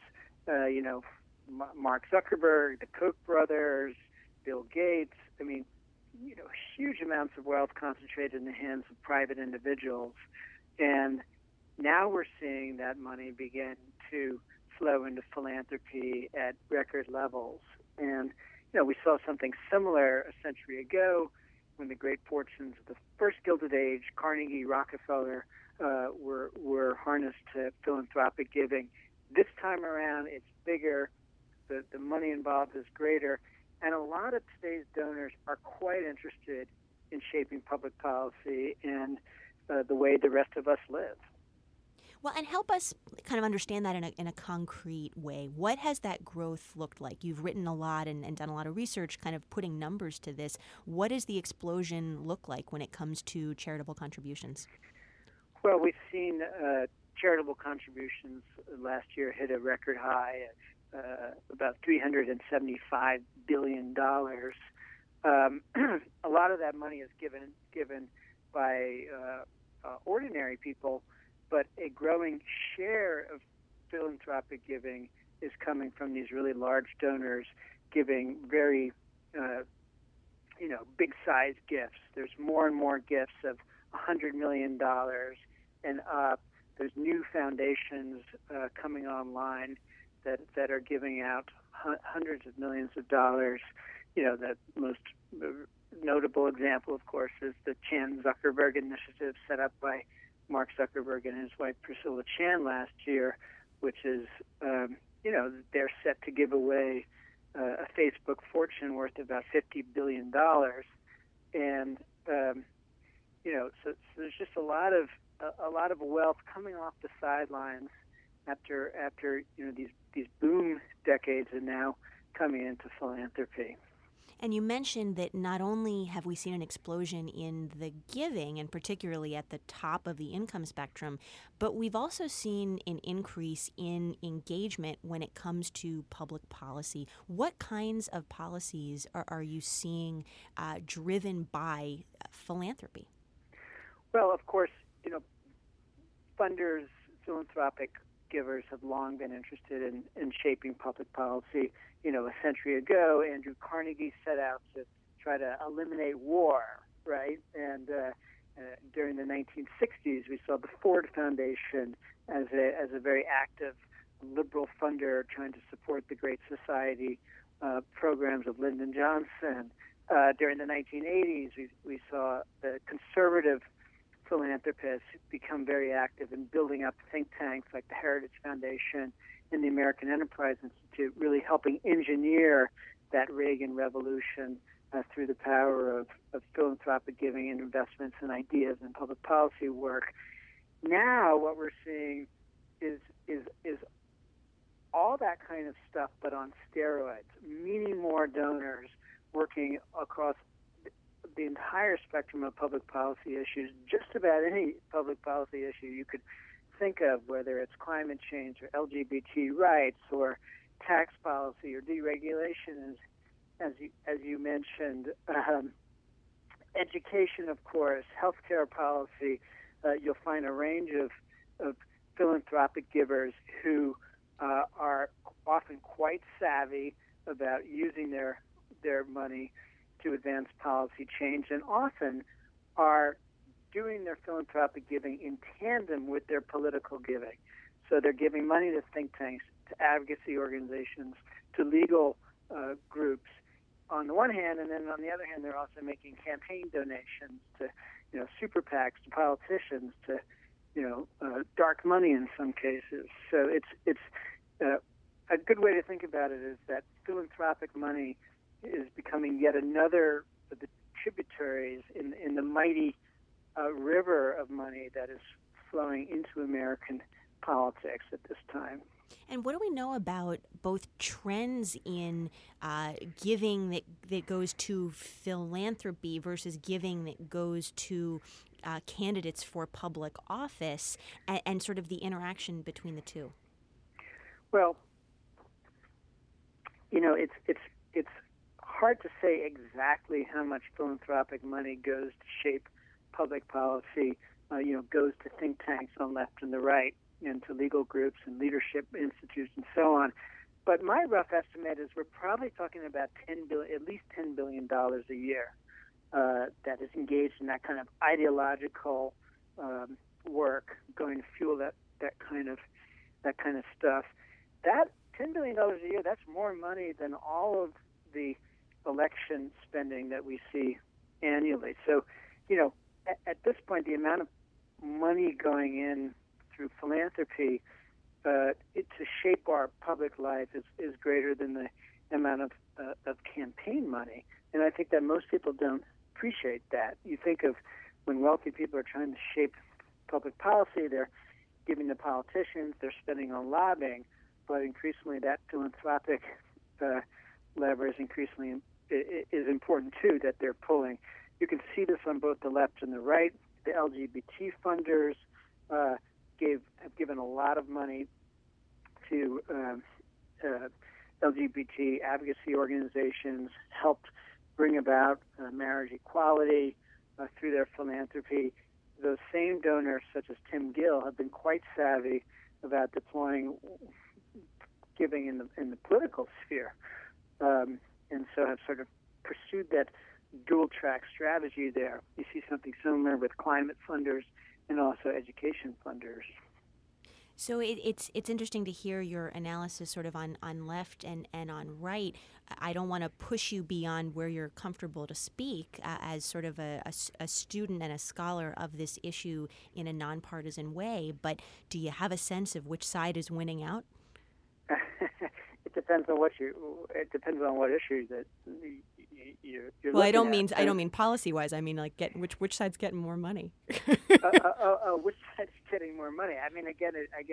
Speaker 8: Mark Zuckerberg, the Koch brothers, Bill Gates. I mean, huge amounts of wealth concentrated in the hands of private individuals. And now we're seeing that money begin to flow into philanthropy at record levels. And, we saw something similar a century ago when the great fortunes of the first Gilded Age, Carnegie, Rockefeller, were harnessed to philanthropic giving. This time around, it's bigger. The money involved is greater. And a lot of today's donors are quite interested in shaping public policy and the way the rest of us live.
Speaker 1: Well, and help us kind of understand that in a concrete way. What has that growth looked like? You've written a lot and done a lot of research kind of putting numbers to this. What does the explosion look like when it comes to charitable contributions?
Speaker 8: Well, we've seen charitable contributions last year hit a record high at about $375 billion. A lot of that money is given by ordinary people, but a growing share of philanthropic giving is coming from these really large donors giving very, big-sized gifts. There's more and more gifts of $100 million and up. There's new foundations coming online that are giving out hundreds of millions of dollars. The most notable example, of course, is the Chan Zuckerberg Initiative set up by Mark Zuckerberg and his wife Priscilla Chan last year, which is, they're set to give away a Facebook fortune worth about $50 billion. And, so there's just a lot of wealth coming off the sidelines after these boom decades and now coming into philanthropy.
Speaker 1: And you mentioned that not only have we seen an explosion in the giving, and particularly at the top of the income spectrum, but we've also seen an increase in engagement when it comes to public policy. What kinds of policies are you seeing driven by philanthropy?
Speaker 8: Well, of course, funders, philanthropic givers have long been interested in shaping public policy. A century ago, Andrew Carnegie set out to try to eliminate war, right? And during the 1960s, we saw the Ford Foundation as a very active liberal funder trying to support the Great Society programs of Lyndon Johnson. During the 1980s, we saw the conservative philanthropists become very active in building up think tanks like the Heritage Foundation and the American Enterprise Institute, really helping engineer that Reagan revolution through the power of philanthropic giving and investments and ideas and public policy work. Now what we're seeing is all that kind of stuff, but on steroids, meaning more donors working across the entire spectrum of public policy issues, just about any public policy issue you could think of, whether it's climate change or LGBT rights or tax policy or deregulation, as you mentioned, education, of course, healthcare policy. You'll find a range of philanthropic givers who are often quite savvy about using their money to advance policy change, and often are doing their philanthropic giving in tandem with their political giving. So they're giving money to think tanks, to advocacy organizations, to legal groups on the one hand, and then on the other hand, they're also making campaign donations to, super PACs, to politicians, to, dark money in some cases. So it's a good way to think about it is that philanthropic money is becoming yet another of the tributaries in the mighty river of money that is flowing into American politics at this time.
Speaker 1: And what do we know about both trends in giving that goes to philanthropy versus giving that goes to candidates for public office, and sort of the interaction between the two?
Speaker 8: Well, it's hard to say exactly how much philanthropic money goes to shape public policy, goes to think tanks on left and the right, and to legal groups and leadership institutes and so on. But my rough estimate is we're probably talking about at least $10 billion a year that is engaged in that kind of ideological work, going to fuel that kind of stuff. That $10 billion a year, that's more money than all of the election spending that we see annually. So, at this point, the amount of money going in through philanthropy to shape our public life is greater than the amount of campaign money. And I think that most people don't appreciate that. You think of when wealthy people are trying to shape public policy, they're giving the politicians, they're spending on lobbying, but increasingly that philanthropic lever is important too, that they're pulling. You can see this on both the left and the right. The LGBT funders have given a lot of money to LGBT advocacy organizations, helped bring about marriage equality through their philanthropy. Those same donors, such as Tim Gill, have been quite savvy about deploying giving in the political sphere, and so have sort of pursued that dual-track strategy there. You see something similar with climate funders and also education funders.
Speaker 1: So it's interesting to hear your analysis sort of on left and on right. I don't want to push you beyond where you're comfortable to speak as sort of a student and a scholar of this issue in a nonpartisan way, but do you have a sense of which side is winning out?
Speaker 8: It depends on what issue that you're
Speaker 1: well, I don't
Speaker 8: looking at.
Speaker 1: I don't mean policy-wise. I mean like which side's getting more money.
Speaker 8: Which side's getting more money? I mean, again,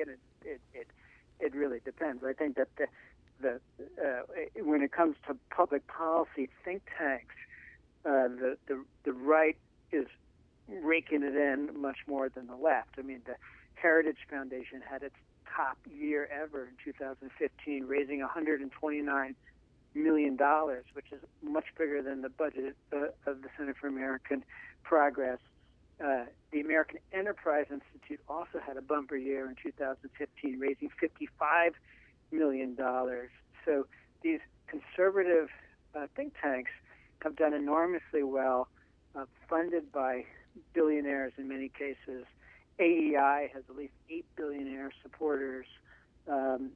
Speaker 8: it really depends. I think that the when it comes to public policy think tanks, the right is raking it in much more than the left. I mean, the Heritage Foundation had its top year ever in 2015, raising $129 million, which is much bigger than the budget of the Center for American Progress. The American Enterprise Institute also had a bumper year in 2015, raising $55 million. So these conservative think tanks have done enormously well, funded by billionaires in many cases. AEI has at least 8 billionaire supporters, and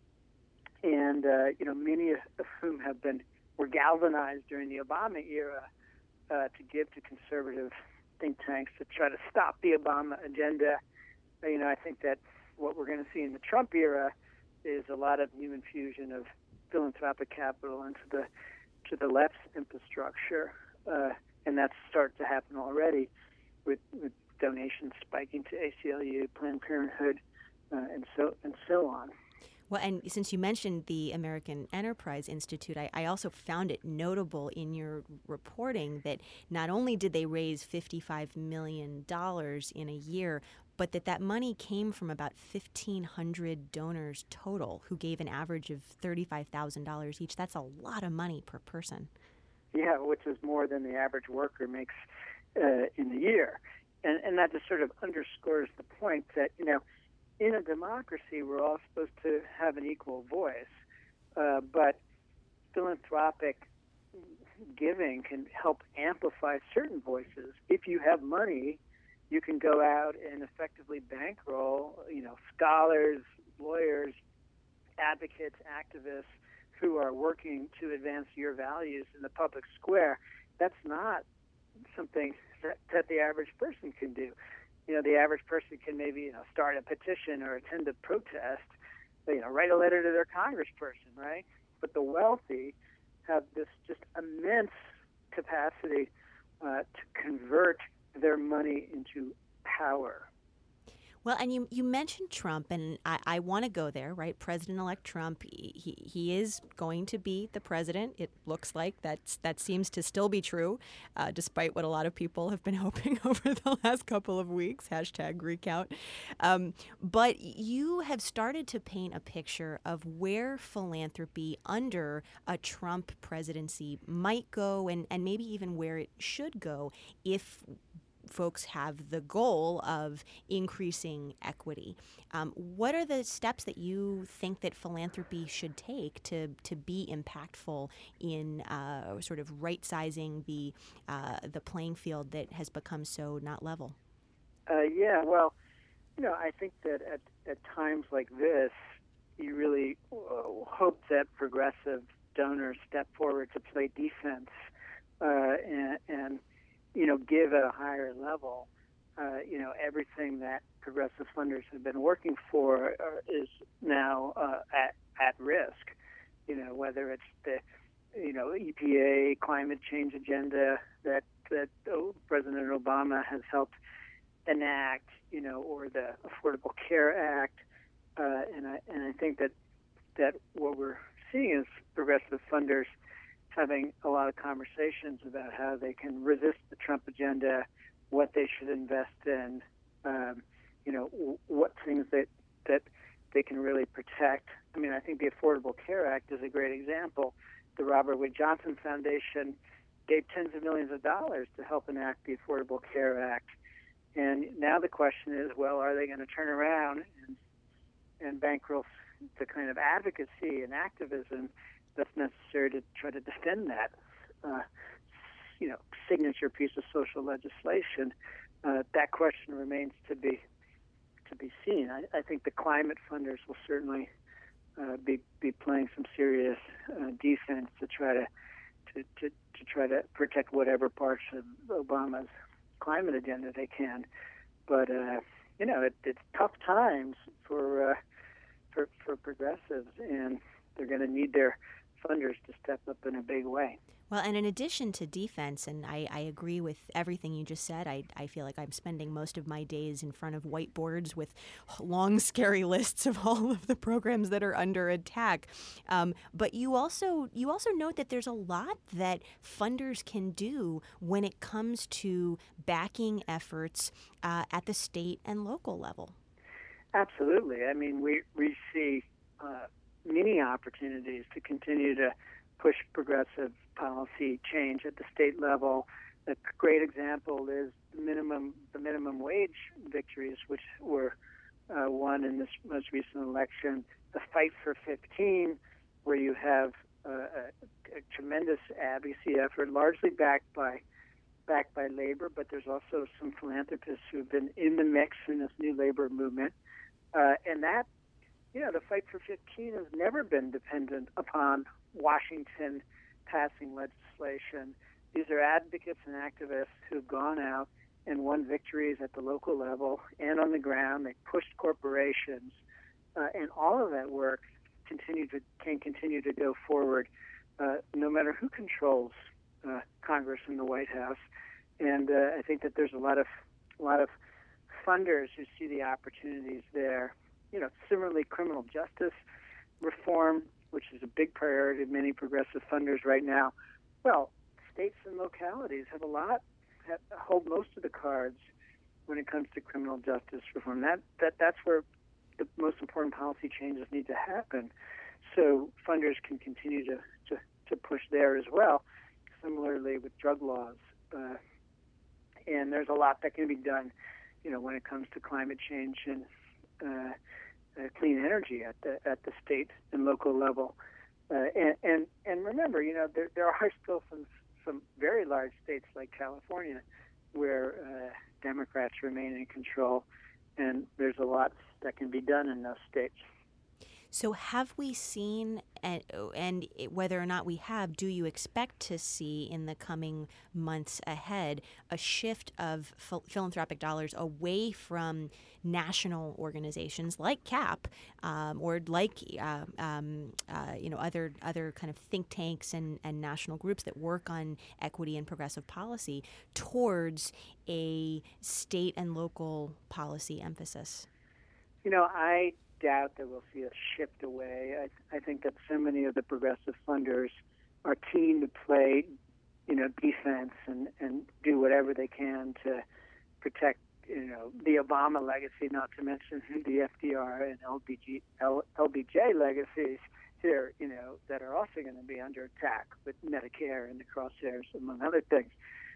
Speaker 8: many of whom were galvanized during the Obama era to give to conservative think tanks to try to stop the Obama agenda. I think that what we're going to see in the Trump era is a lot of new infusion of philanthropic capital into the left's infrastructure, and that's started to happen already with donations spiking to ACLU, Planned Parenthood, and so on.
Speaker 1: Well, and since you mentioned the American Enterprise Institute, I also found it notable in your reporting that not only did they raise $55 million in a year, but that money came from about 1,500 donors total who gave an average of $35,000 each. That's a lot of money per person.
Speaker 8: Yeah, which is more than the average worker makes in a year. And that just sort of underscores the point that, in a democracy, we're all supposed to have an equal voice, but philanthropic giving can help amplify certain voices. If you have money, you can go out and effectively bankroll, scholars, lawyers, advocates, activists who are working to advance your values in the public square. That's not something that the average person can do. The average person can maybe start a petition or attend a protest, write a letter to their congressperson, right? But the wealthy have this just immense capacity to convert their money into power.
Speaker 1: Well, and you mentioned Trump, and I want to go there, right? President-elect Trump, he is going to be the president. It looks like that seems to still be true, despite what a lot of people have been hoping over the last couple of weeks, #recount. But you have started to paint a picture of where philanthropy under a Trump presidency might go, and maybe even where it should go if folks have the goal of increasing equity. What are the steps that you think that philanthropy should take to be impactful in sort of right-sizing the playing field that has become so not level?
Speaker 8: I think that at times like this, you really hope that progressive donors step forward to play defense and give at a higher level. Everything that progressive funders have been working for is now at risk. Whether it's the EPA climate change agenda that President Obama has helped enact, or the Affordable Care Act, and I think that what we're seeing is progressive funders having a lot of conversations about how they can resist the Trump agenda, what they should invest in, what things that they can really protect. I mean, I think the Affordable Care Act is a great example. The Robert Wood Johnson Foundation gave tens of millions of dollars to help enact the Affordable Care Act. And now the question is, well, are they going to turn around and bankroll the kind of advocacy and activism that's necessary to try to defend that, signature piece of social legislation? That question remains to be seen. I think the climate funders will certainly be playing some serious defense to try to protect whatever parts of Obama's climate agenda they can. But it's tough times for progressives, and they're going to need their funders to step up in a big way.
Speaker 1: Well, and in addition to defense, and I agree with everything you just said, I feel like I'm spending most of my days in front of whiteboards with long, scary lists of all of the programs that are under attack. But you also note that there's a lot that funders can do when it comes to backing efforts at the state and local level.
Speaker 8: Absolutely. I mean, we see many opportunities to continue to push progressive policy change at the state level. A great example is the minimum wage victories, which were won in this most recent election. The Fight for 15, where you have a tremendous advocacy effort, largely backed by labor, but there's also some philanthropists who've been in the mix in this new labor movement. And that, the fight for 15 has never been dependent upon Washington passing legislation. These are advocates and activists who've gone out and won victories at the local level and on the ground. They pushed corporations, and all of that work can continue to go forward, no matter who controls Congress and the White House. And I think that there's a lot of funders who see the opportunities there. Similarly, criminal justice reform, which is a big priority of many progressive funders right now. Well, states and localities hold most of the cards when it comes to criminal justice reform. That's where the most important policy changes need to happen, so funders can continue to push there as well. Similarly with drug laws, and there's a lot that can be done, when it comes to climate change and clean energy at the state and local level. And remember, there are still some very large states like California where Democrats remain in control, and there's a lot that can be done in those states.
Speaker 1: So have we seen, and whether or not we have, do you expect to see in the coming months ahead a shift of philanthropic dollars away from national organizations like CAP or like other kind of think tanks and national groups that work on equity and progressive policy towards a state and local policy emphasis?
Speaker 8: I doubt that we'll see a shift away. I think that so many of the progressive funders are keen to play, defense and do whatever they can to protect, the Obama legacy, not to mention the FDR and LBJ legacies here, that are also going to be under attack with Medicare and the crosshairs, among other things.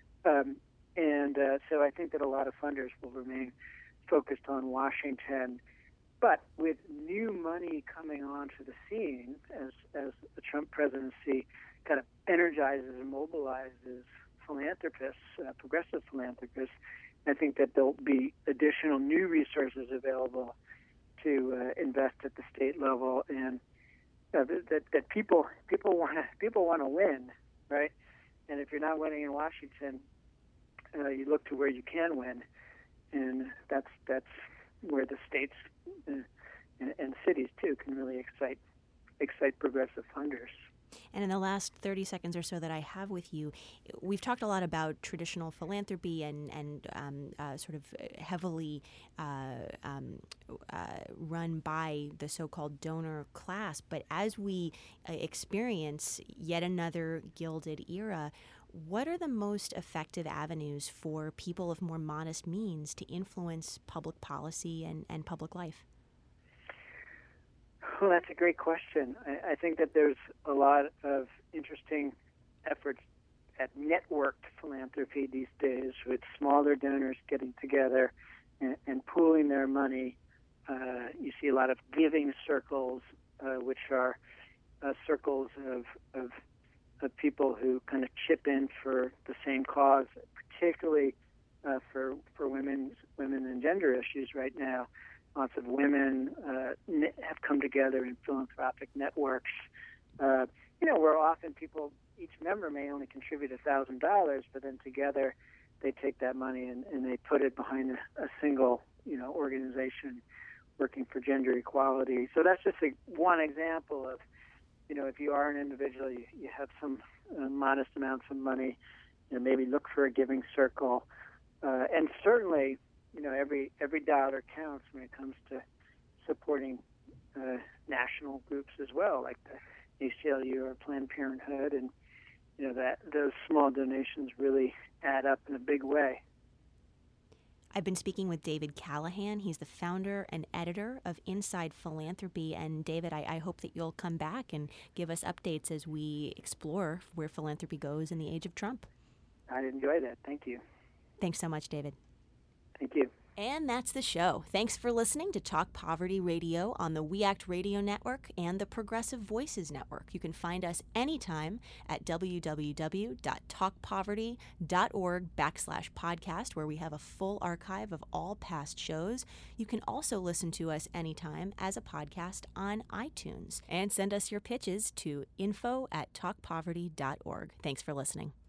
Speaker 8: So I think that a lot of funders will remain focused on Washington. But with new money coming onto the scene as the Trump presidency kind of energizes and mobilizes philanthropists, progressive philanthropists, I think that there'll be additional new resources available to invest at the state level, and that people want to win, right? And if you're not winning in Washington, you look to where you can win, and that's where the states and cities too can really excite progressive funders.
Speaker 1: And in the last 30 seconds or so that I have with you, we've talked a lot about traditional philanthropy and sort of heavily run by the so-called donor class. But as we experience yet another Gilded era, what are the most effective avenues for people of more modest means to influence public policy and public life?
Speaker 8: Well, that's a great question. I think that there's a lot of interesting efforts at networked philanthropy these days, with smaller donors getting together and pooling their money. You see a lot of giving circles, which are circles of people who kind of chip in for the same cause, particularly for women and gender issues right now. Lots of women have come together in philanthropic networks. Where often each member may only contribute $1,000, but then together they take that money and they put it behind a single, organization working for gender equality. So that's just one example of, if you are an individual, you have some modest amounts of money, maybe look for a giving circle, and certainly. Every dollar counts when it comes to supporting national groups as well, like the ACLU or Planned Parenthood, and that those small donations really add up in a big way.
Speaker 1: I've been speaking with David Callahan. He's the founder and editor of Inside Philanthropy. And David, I hope that you'll come back and give us updates as we explore where philanthropy goes in the age of Trump.
Speaker 8: I'd enjoy that. Thank you.
Speaker 1: Thanks so much, David.
Speaker 8: Thank you.
Speaker 1: And that's the show. Thanks for listening to Talk Poverty Radio on the We Act Radio Network and the Progressive Voices Network. You can find us anytime at www.talkpoverty.org/podcast, where we have a full archive of all past shows. You can also listen to us anytime as a podcast on iTunes. And send us your pitches to info@talkpoverty.org. Thanks for listening.